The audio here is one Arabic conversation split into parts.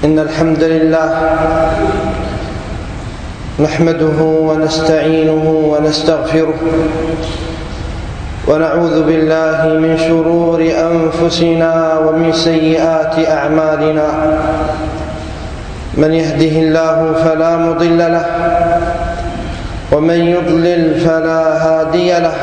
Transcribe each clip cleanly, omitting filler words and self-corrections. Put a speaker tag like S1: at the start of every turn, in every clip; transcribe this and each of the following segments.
S1: إن الحمد لله نحمده ونستعينه ونستغفره ونعوذ بالله من شرور أنفسنا ومن سيئات أعمالنا. من يهده الله فلا مضل له ومن يضلل فلا هادي له،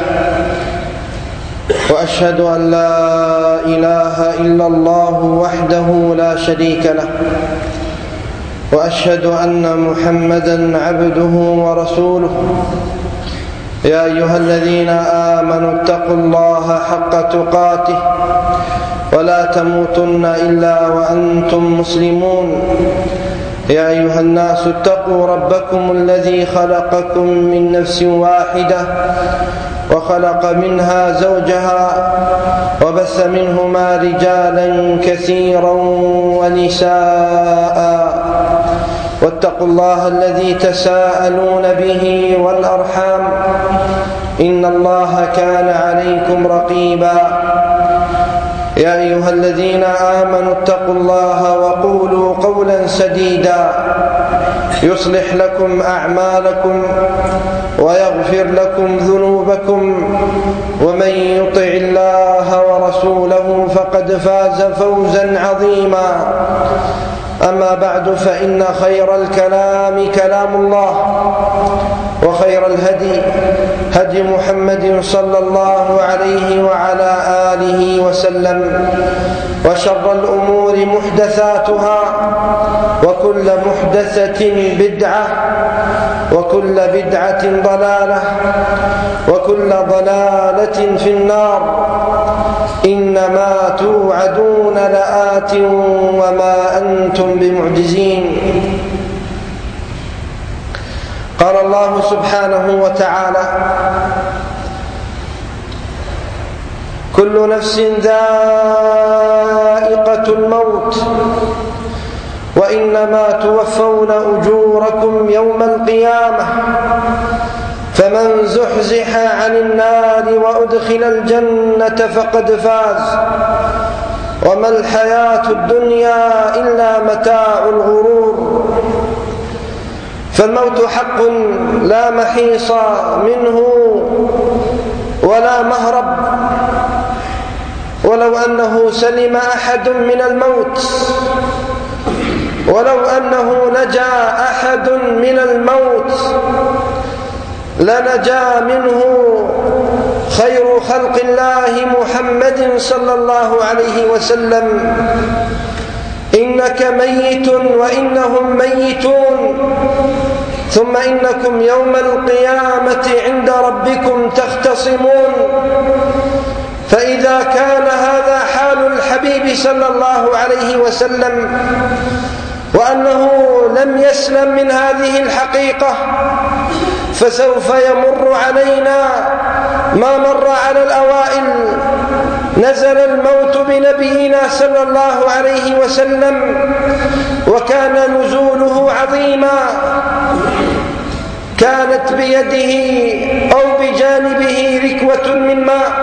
S1: وأشهد أن لا إله إلا الله وحده لا شريك له، وأشهد أن محمدًا عبده ورسوله. يا أيها الذين آمنوا اتقوا الله حق تقاته ولا تموتن إلا وأنتم مسلمون. يا أيها الناس اتقوا ربكم الذي خلقكم من نفس واحدة وخلق منها زوجها وبث منهما رجالا كثيرا ونساء، واتقوا الله الذي تساءلون به والأرحام، إن الله كان عليكم رقيبا. يا أيها الذين آمنوا اتقوا الله وقولوا قولا سديدا يصلح لكم أعمالكم ويغفر لكم ذنوبكم، ومن يطع الله ورسوله فقد فاز فوزا عظيما. أما بعد، فإن خير الكلام كلام الله، وخير الهدي هدي محمد صلى الله عليه وعلى آله وسلم، وشر الأمور محدثاتها، وكل محدثة بدعة، وكل بدعة ضلالة، وكل ضلالة في النار. إنما توعدون لآت وما أنتم بمعجزين. قال الله سبحانه وتعالى: كل نفس ذائقة الموت وإنما توفون أجوركم يوم القيامة، فمن زحزح عن النار وأدخل الجنة فقد فاز، وما الحياة الدنيا إلا متاع الغرور. فالموت حق لا محيص منه ولا مهرب، ولو أنه سلم أحد من الموت، ولو أنه نجا أحد من الموت لنجا منه خير خلق الله محمد صلى الله عليه وسلم: إنك ميت وإنهم ميتون، ثم إنكم يوم القيامة عند ربكم تختصمون. فإذا كان هذا حال الحبيب صلى الله عليه وسلم، وأنه لم يسلم من هذه الحقيقة، فسوف يمر علينا ما مر على الأوائل. نزل الموت بنبينا صلى الله عليه وسلم، وكان نزوله عظيما، كانت بيده أو بجانبه ركوة من ماء،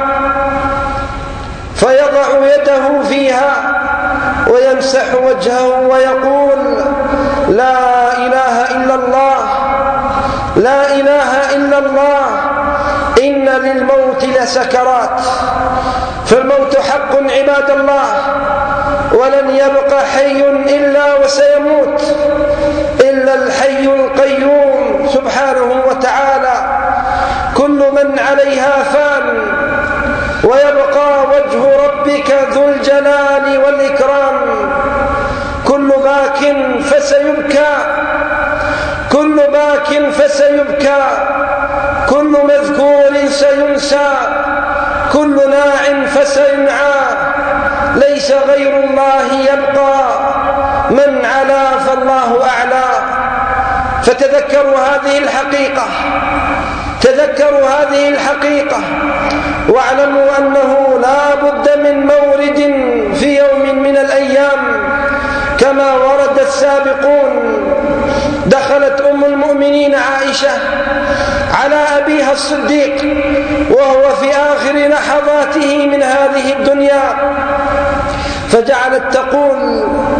S1: فيضع يده فيها ويمسح وجهه ويقول: لا إله إلا الله، لا إله إلا الله، إن للموت لسكرات. فالموت حق عباد الله، ولن يبقى حي إلا وسيموت، إلا الحي القيوم سبحانه وتعالى. كل من عليها فان، ويبقى وجه ربك ذو الجلال والإكرام. كل باك فسيبكى، كل باك فسيبكى، كل مذكور سينسى، كل ناع فسينعى. ليس غير الله يبقى، من علا فالله أعلى. فتذكروا هذه الحقيقة، تذكروا هذه الحقيقة، واعلموا أنه لا بد من مورد في يوم من الأيام، كما ورد السابقون. دخلت أم المؤمنين عائشة على أبيها الصديق وهو في آخر لحظاته من هذه الدنيا، فجعلت تقول: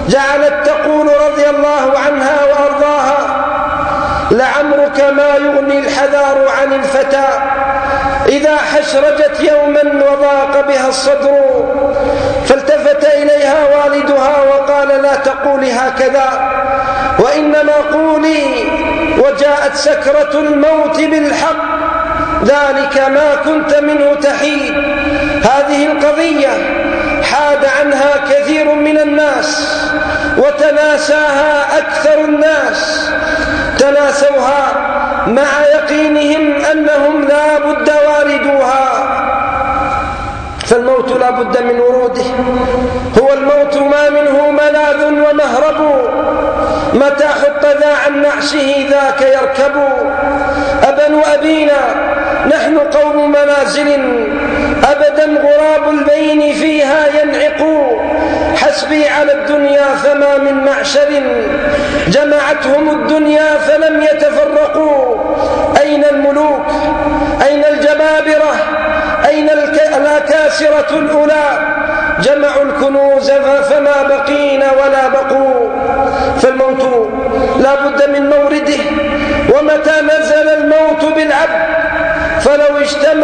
S1: جعلت تقول رضي الله عنها وأرضاها: لعمرك ما يغني الحذار عن الفتى إذا حشرجت يوما وضاق بها الصدر. فالتفت إليها والدها وقال: لا تقولي هكذا، وإنما قولي: وجاءت سكرة الموت بالحق، ذلك ما كنت منه تحيد. هذه القضية حاد عنها كثير من الناس وتناساها أكثر الناس، تناسوها مع يقينهم أنهم لا بد واردوها، فالموت لا بد من وروده. هو الموت ما منه ملاذ ومهرب، متى حط ذا عن نعشه ذاك يركب. أبن أبينا نحن قوم منازل، أبدا غراب البين فيها ينعق. حسبي على الدنيا فما من معشر، جمعتهم الدنيا فلم يتفرقوا. أين الملوك؟ أين الجبابرة؟ أين الأكاسرة الأولى؟ جمعوا الكنوز فما بقين ولا بقوا. فالموت لا بد من مورده، ومتى نزل الموت بالعبد فلو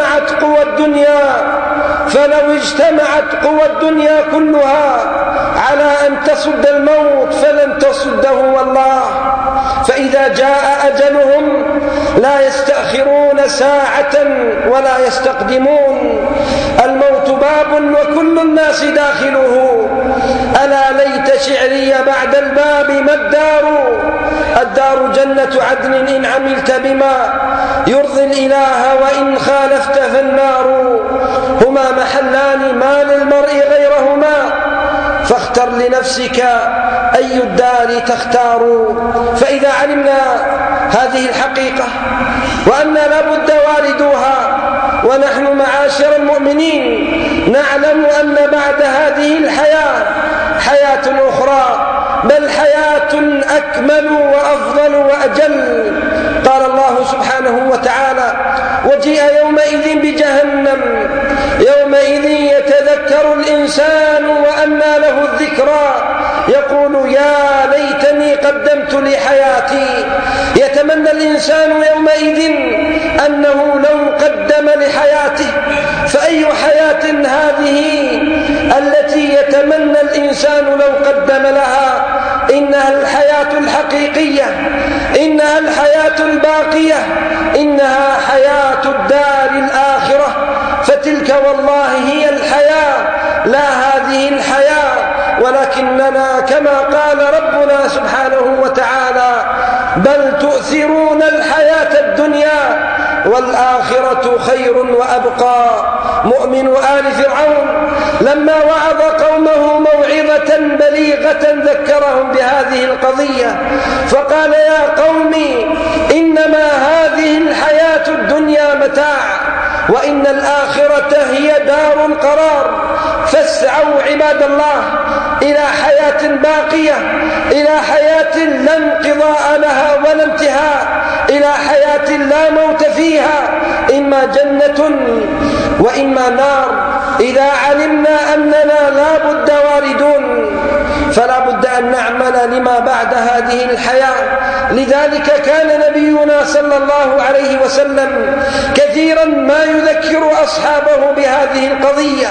S1: اجتمعت قوى الدنيا كلها على أن تصد الموت فلن تصده والله. فإذا جاء أجلهم لا يستأخرون ساعة ولا يستقدمون. الموت باب وكل الناس داخله، ألا ليت شعري بعد الباب ما الدار جنة عدن إن عملت بما يرضي الإله، وإن خالفت فالنار. هما محلان ما للمرء غيرهما، فاختر لنفسك أي الدار تختار. فإذا علمنا هذه الحقيقة وأننا لابد واردوها، ونحن معاشر المؤمنين نعلم أن بعد هذه الحياة حياة أخرى، بل حياة أكمل وأفضل وأجل. قال الله سبحانه وتعالى: وجيء يومئذ بجهنم يومئذ يتذكر الإنسان وأنى له الذكرى يقول يا ليتني قدمت لحياتي. يتمنى الإنسان يومئذ أنه لو قدم لحياته. فأي حياة هذه التي يتمنى الإنسان لو قدم لها؟ إنها الحياة الحقيقية، إنها الحياة الباقية، إنها حياة الدار الآخرة. فتلك والله هي الحياة، لا هذه الحياة. ولكننا كما قال ربنا سبحانه وتعالى: بل تؤثرون الحياة الدنيا والآخرة خير وأبقى. مؤمن آل فرعون لما وعظ قومه موعظة بليغة ذكرهم بهذه القضية، فقال: يا قوم إنما هذه الحياة الدنيا متاع، وإن الآخرة هي دار القرار. فاسعوا عباد الله إلى حياة باقية، إلى حياة لا انقضاء لها ولا انتهاء، إلى حياة لا موت فيها، إما جنة وإما نار. إذا علمنا أننا لا بد واردون فلا بد أن نعمل لما بعد هذه الحياة. لذلك كان نبينا صلى الله عليه وسلم كثيرا ما يذكر أصحابه بهذه القضية،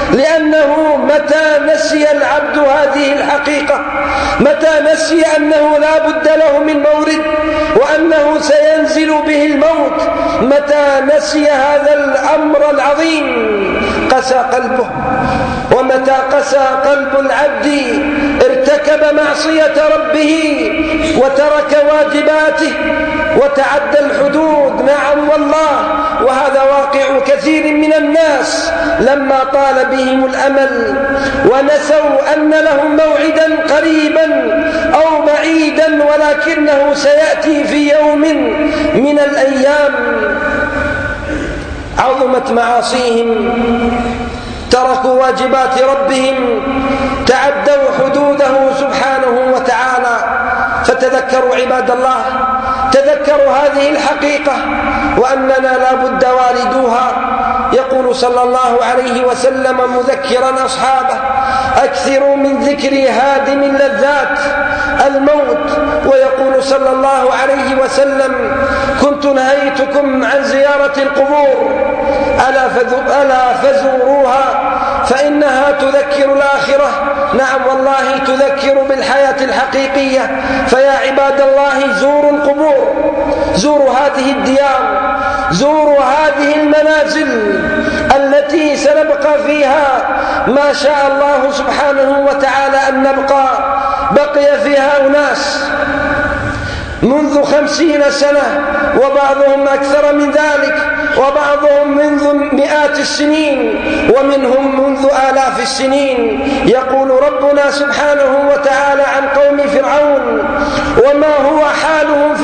S1: لأنه متى نسي العبد هذه الحقيقة، متى نسي أنه لا بد له من مورد وأنه سينزل به الموت، متى نسي هذا الأمر العظيم قسى قلبه. ومتى قسى قلب العبد ارتكب معصية ربه وترك واجباته وتعدى الحدود. نعم والله، وهذا واقع كثير من الناس لما طال بهم الأمل ونسوا أن لهم موعدا قريبا أو بعيدا، ولكنه سيأتي في يوم من الأيام. عظمت معاصيهم، تركوا واجبات ربهم، تعدوا حدوده سبحانه وتعالى. فتذكروا عباد الله، تذكروا هذه الحقيقة وأننا لا بد واردوها. يقول صلى الله عليه وسلم مذكرا أصحابه: أكثروا من ذكر هادم اللذات الموت. ويقول صلى الله عليه وسلم: كنت نهيتكم عن زيارة القبور، ألا فزوروها فإنها تذكر الآخرة. نعم والله تذكر بالحياة الحقيقية. فيا عباد الله زوروا القبور، زوروا هذه الديار، زوروا هذه المنازل التي سنبقى فيها ما شاء الله سبحانه وتعالى أن نبقى. بقي فيها أناس منذ 50 سنة، وبعضهم أكثر من ذلك، وبعضهم منذ مئات السنين، ومنهم منذ آلاف السنين. يقول ربنا سبحانه وتعالى عن قوم فرعون: وما هو حالهم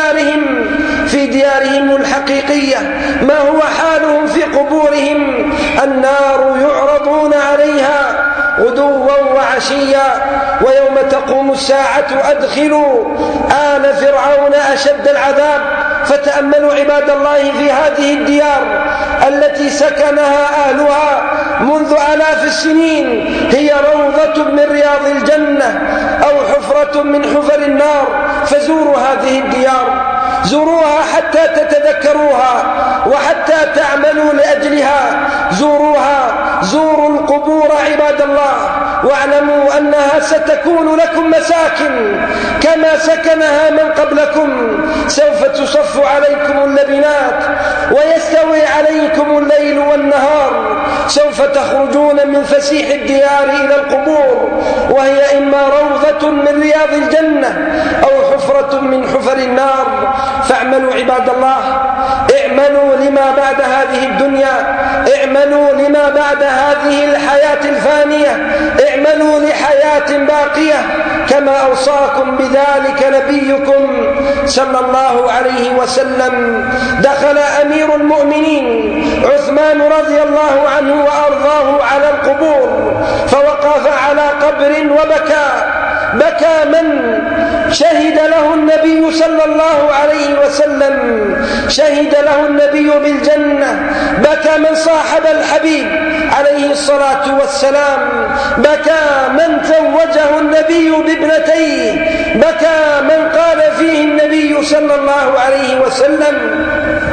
S1: في ديارهم الحقيقية، ما هو حالهم في قبورهم. النار يعرضون عليها غدوا وعشيا ويوم تقوم الساعة أدخلوا آل فرعون أشد العذاب. فتأملوا عباد الله في هذه الديار التي سكنها أهلها منذ آلاف السنين، هي روضة من رياض الجنة أو حفرة من حفر النار. فزوروا هذه الديار، زوروها حتى تتذكروها وحتى تعملوا لأجلها. زوروها، زوروا القبور عباد الله، واعلموا أنها ستكون لكم مساكن كما سكنها من قبلكم. سوف تصف عليكم اللبنات ويستوي عليكم الليل والنهار. سوف تخرجون من فسيح الديار إلى القبور، وهي إما روضة من رياض الجنة أو حفرة من حفر النار. فاعملوا عباد الله، اعملوا لما بعد هذه الدنيا، اعملوا لما بعد هذه الحياة الفانية، اعملوا لحياة باقية كما أوصاكم بذلك نبيكم صلى الله عليه وسلم. دخل أمير المؤمنين عثمان رضي الله عنه وأرضاه على القبور، فوقف على قبر وبكى. بكى من شهد له النبي صلى الله عليه وسلم، شهد له النبي بالجنة. بكى من صاحب الحبيب عليه الصلاة والسلام، بكى من زوجه النبي بابنتيه، بكى من قال فيه النبي صلى الله عليه وسلم: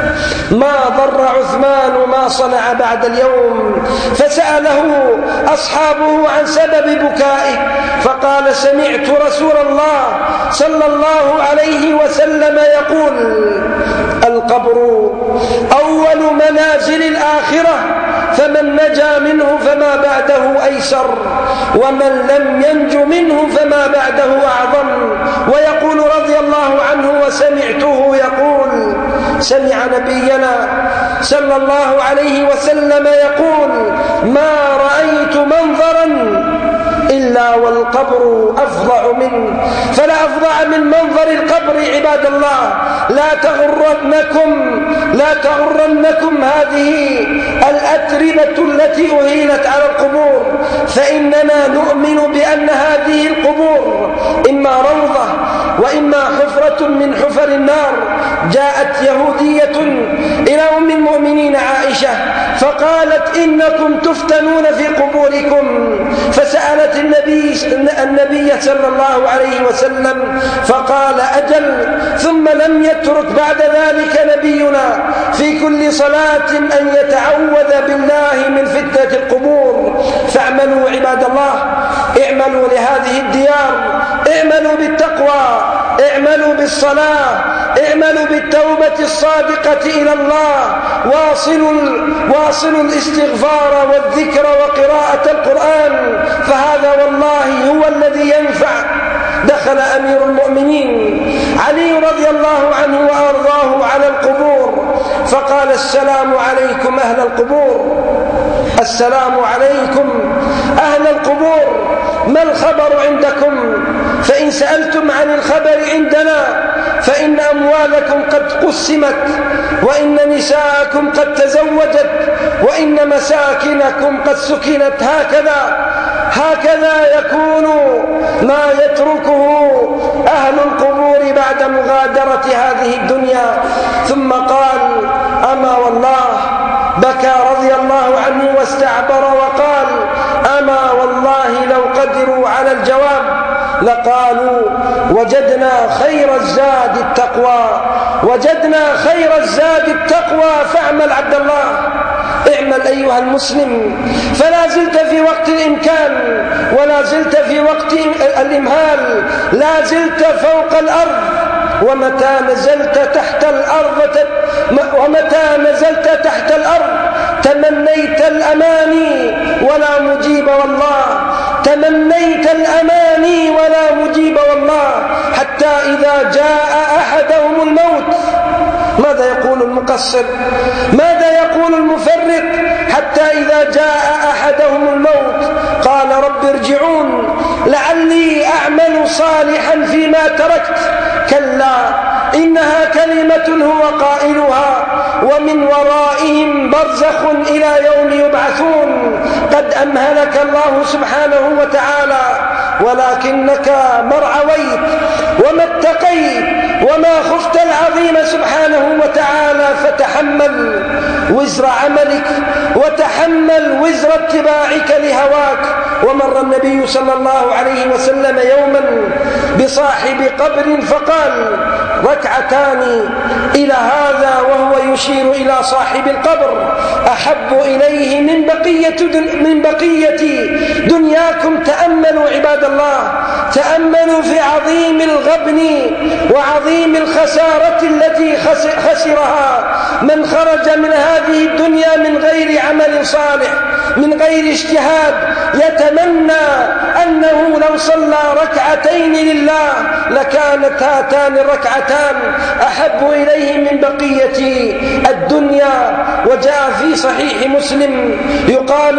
S1: ما ضر عثمان ما صنع بعد اليوم. فسأله أصحابه عن سبب بكائه، فقال: سمعت رسول الله صلى الله عليه وسلم يقول: القبر أول منازل الآخرة، فمن نجا منه فما بعده أيسر، ومن لم ينج منه فما بعده أعظم. ويقول رضي الله عنه: وسمعته يقول، سمع نبينا صلى الله عليه وسلم يقول: ما رأيت منظرا إلا والقبر أفظع منه. فلا أفظع من منظر القبر عباد الله. لا تغرنكم هذه الأتربة التي أهيلت على القبور، فإننا نؤمن بأن هذه القبور إما روضة وإما حفرة من حفر النار. جاءت يهودية إلى أم المؤمنين عائشة فقالت: إنكم تفتنون في قبوركم. فسألت النبي صلى الله عليه وسلم فقال: أجل. ثم لم يترك بعد ذلك نبينا في كل صلاة أن يتعوذ بالله من فتنة القبور. فاعملوا عباد الله، اعملوا لهذه الديار، اعملوا بالتقوى، اعملوا بالصلاة، اعملوا بالتوبة الصادقة إلى الله، واصلوا الاستغفار والذكر وقراءة القرآن، فهذا والله هو الذي ينفع. دخل أمير المؤمنين علي رضي الله عنه وأرضاه على القبور فقال: السلام عليكم أهل القبور، السلام عليكم أهل القبور، ما الخبر عندكم؟ فإن سألتم عن الخبر عندنا فإن أموالكم قد قسمت، وإن نساءكم قد تزوجت، وإن مساكنكم قد سكنت. هكذا يكون ما يتركه أهل القبور بعد مغادرة هذه الدنيا. ثم قال: أما والله، بكى رضي الله عنه واستعبر وقال: أما والله لو قدروا على الجواب لقالوا وجدنا خير الزاد التقوى، وجدنا خير الزاد التقوى. فاعمل عبد الله، اعمل أيها المسلم، فلا زلت في وقت الإمكان ولا زلت في وقت الإمهال، لا زلت فوق الأرض. ومتى نزلت تحت الأرض تمنيت الأماني ولا مجيب والله، تمنيت الأماني ولا مجيب والله، حتى إذا جاء أحدهم الموت ماذا يقول المقصر؟ ماذا يقول المفرط؟ حتى إذا جاء أحدهم الموت قال رب ارجعون لعلي أعمل صالحا فيما تركت. كلا إنها كلمة هو قائلها ومن ورائهم برزخ إلى يوم يبعثون. قد أمهلك الله سبحانه وتعالى، ولكنك ما ارعويت وما اتقيت وما خفت العظيم سبحانه وتعالى، فتحمل وزر عملك وتحمل وزر اتباعك لهواك. ومر النبي صلى الله عليه وسلم يوما بصاحب قبر فقال ركعتان إلى هذا، وهو يشير إلى صاحب القبر، أحب إليه من بقية دنياكم. تأملوا عباد الله، تأملوا في عظيم الغبن وعظيم الخسارة التي خسرها من خرج من هذه الدنيا من غير عمل صالح، من غير اجتهاد، يتمنى أنه لو صلى ركعتين لله لكانت هاتان الركعتان أحب إليه من بقية الدنيا. وجاء في صحيح مسلم يقال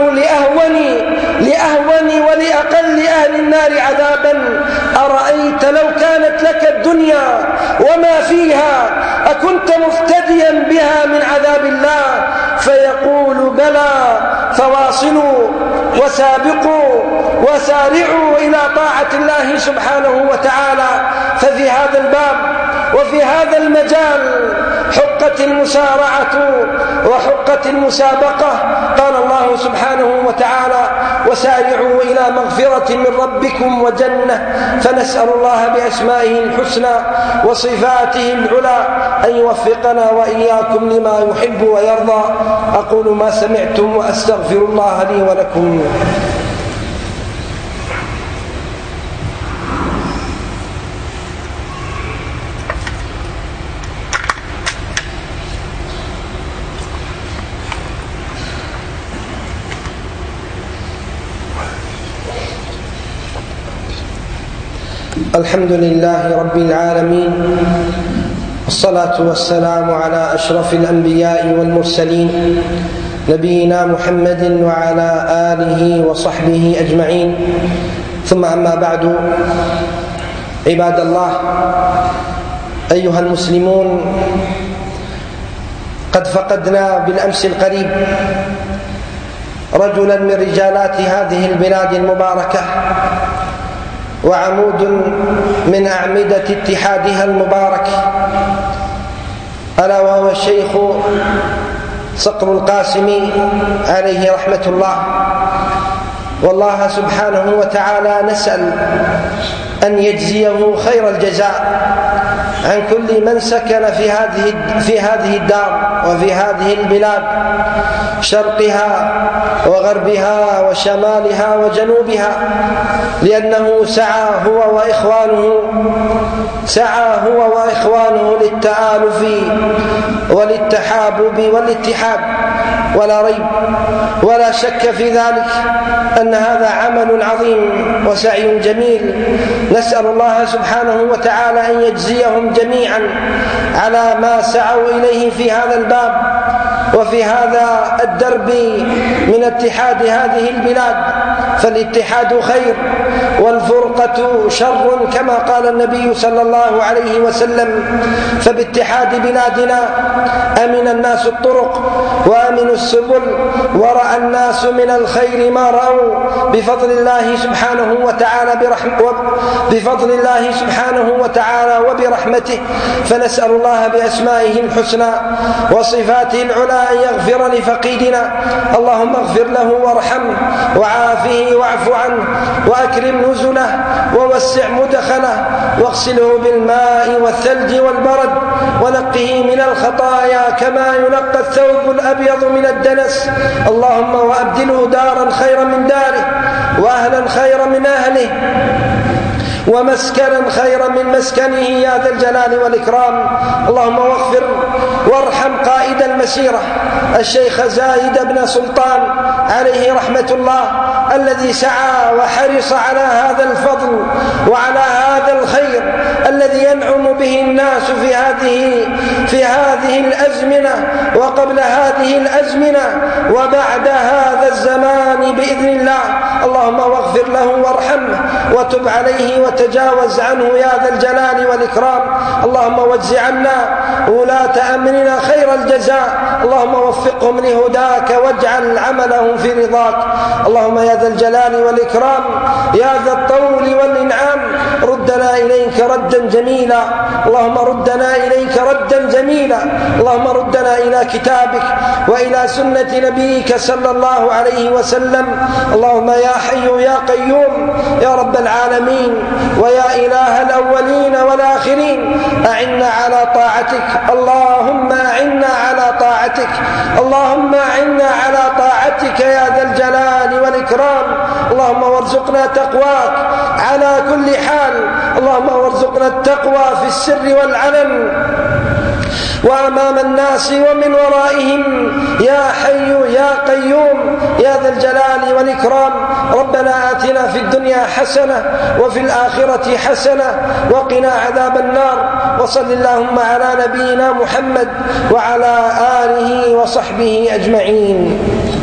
S1: لأهون ولأقل أهل النار عذابا أرأيت لو كانت لك الدنيا وما فيها أكنت مفتديا بها من عذاب الله؟ فيقول بلى، فواصلوا وسابقوا وسارعوا إلى طاعة الله سبحانه وتعالى. ففي هذا الباب وفي هذا المجال حقت المسارعة وحقت المسابقة. قال الله سبحانه وتعالى وسارعوا إلى مغفرة من ربكم وجنة. فنسأل الله بأسمائه الحسنى وصفاته العلى أن يوفقنا وإياكم لما يحب ويرضى. أقول ما سمعتم وأستغفر الله لي ولكم. الحمد لله رب العالمين، والصلاة والسلام على أشرف الأنبياء والمرسلين نبينا محمد وعلى آله وصحبه أجمعين. ثم أما بعد، عباد الله أيها المسلمون، قد فقدنا بالأمس القريب رجلا من رجالات هذه البلاد المباركة وعمود من أعمدة اتحادها المبارك، ألا وهو الشيخ صقر القاسمي عليه رحمة الله. والله سبحانه وتعالى نسأل أن يجزيه خير الجزاء عن كل من سكن في هذه الدار وفي هذه البلاد، شرقها وغربها وشمالها وجنوبها، لأنه سعى هو وإخوانه للتآلف وللتحابب والاتحاد. ولا ريب ولا شك في ذلك أن هذا عمل عظيم وسعي جميل. نسأل الله سبحانه وتعالى أن يجزيهم جميعا على ما سعوا إليه في هذا الباب وفي هذا الدرب من اتحاد هذه البلاد. فالاتحاد خير والفرقة شر كما قال النبي صلى الله عليه وسلم. فباتحاد بلادنا أمن الناس الطرق وأمنوا السبل، ورأى الناس من الخير ما رأوا بفضل الله سبحانه وتعالى وبرحمته. فنسأل الله بأسمائه الحسنى وصفاته العلى أن يغفر لفقيدنا. اللهم اغفر له وارحمه وعافه به واعف عنه وأكرم نزله ووسع مدخله واغسله بالماء والثلج والبرد ونقه من الخطايا كما ينقى الثوب الأبيض من الدنس. اللهم وأبدله دارا خيرا من داره وأهلا خيرا من أهله ومسكنا خيرا من مسكنه يا ذا الجلال والإكرام. اللهم واغفر وارحم قائد المسيرة الشيخ زايد بن سلطان عليه رحمة الله الذي سعى وحرص على هذا الفضل وعلى هذا الخير الذي ينعم به الناس في هذه الأزمنة وقبل هذه الأزمنة وبعد هذا الزمان بإذن الله. اللهم واغفر له وارحمه وتب عليه وتجاوز عنه يا ذا الجلال والإكرام. اللهم واجز عنا ولاة أمرنا خير الجزاء. اللهم وفقهم لهداك واجعل عملهم في رضاك. اللهم يا ذا الجلال والإكرام يا ذا الطول والإنعام ردنا إليك ردا جميلا. اللهم ردنا إليك ردا جميلا. اللهم ردنا إلى كتابك وإلى سنة نبيك صلى الله عليه وسلم. اللهم يا حي يا قيوم يا رب العالمين ويا إله الأولين والآخرين أعنا على طاعتك. اللهم أعنا على طاعتك. اللهم أعنا على طاعتك يا ذا الجلال والإكرام. اللهم وارزقنا تقواك على كل حال. اللهم وارزقنا التقوى في السر والعلن وأمام الناس ومن ورائهم يا حي يا قيوم يا ذا الجلال والإكرام. ربنا آتنا في الدنيا حسنة وفي الآخرة حسنة وقنا عذاب النار. وصل اللهم على نبينا محمد وعلى آله وصحبه أجمعين.